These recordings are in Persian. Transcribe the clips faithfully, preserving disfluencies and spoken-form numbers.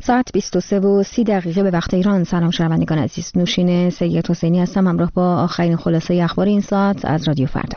ساعت بیست و سه و سی دقیقه به وقت ایران. سلام شنوندگان عزیز، نوشین سید حسینی هستم همراه با آخرین خلاصه اخبار این ساعت از رادیو فردا.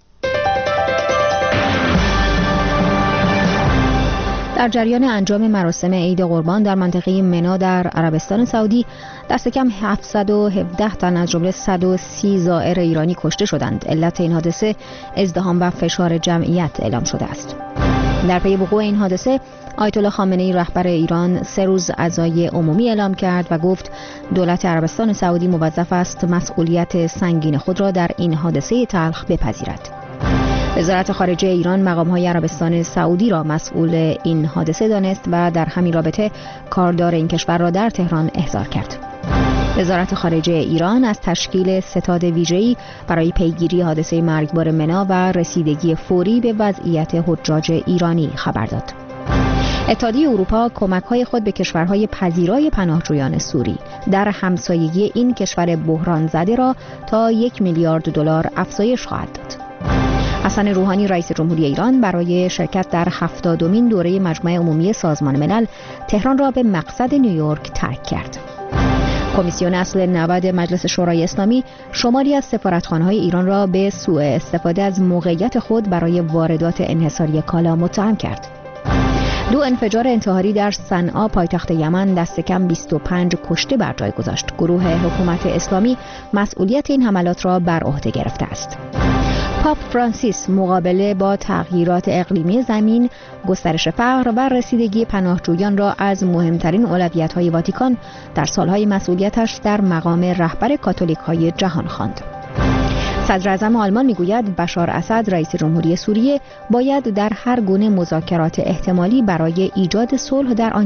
در جریان انجام مراسم عید قربان در منطقه منا در عربستان سعودی دست کم هفتصد و هفده تن از جمله صد و سی زائر ایرانی کشته شدند. علت این حادثه ازدحام و فشار جمعیت اعلام شده است. در پی وقوع این حادثه آیت الله خامنه‌ای رهبر ایران سه روز عزای عمومی اعلام کرد و گفت دولت عربستان سعودی موظف است مسئولیت سنگین خود را در این حادثه تلخ بپذیرد. وزارت خارجه ایران مقام‌های عربستان سعودی را مسئول این حادثه دانست و در همین رابطه کاردار این کشور را در تهران احضار کرد. وزارت خارجه ایران از تشکیل ستاد ویژه‌ای برای پیگیری حادثه مرگبار منا و رسیدگی فوری به وضعیت حجاج ایرانی خبر داد. اتحادیه اروپا کمک‌های خود به کشورهای پذیرای پناهجویان سوری در همسایگی این کشور بحران زده را تا یک میلیارد دلار افزایش خواهد داد. حسن روحانی رئیس جمهوری ایران برای شرکت در هفتادمین دوره مجمع عمومی سازمان ملل تهران را به مقصد نیویورک ترک کرد. کمیسیون اصل نود مجلس شورای اسلامی شماری از سفارتخانه‌های ایران را به سوء استفاده از موقعیت خود برای واردات انحصاری کالا متهم کرد. دو انفجار انتحاری در صنعا پایتخت یمن دست کم بیست و پنج کشته بر جای گذاشت. گروه حکومت اسلامی مسئولیت این حملات را بر عهده گرفته است. پاپ فرانسیس مقابله با تغییرات اقلیمی زمین، گسترش فقر و رسیدگی پناهجویان را از مهمترین اولویت‌های واتیکان در سالهای مسئولیتش در مقام رهبر کاتولیک‌های جهان خواند. صدر اعظم آلمان میگوید بشار اسد رئیس جمهوری سوریه باید در هر گونه مذاکرات احتمالی برای ایجاد صلح در آن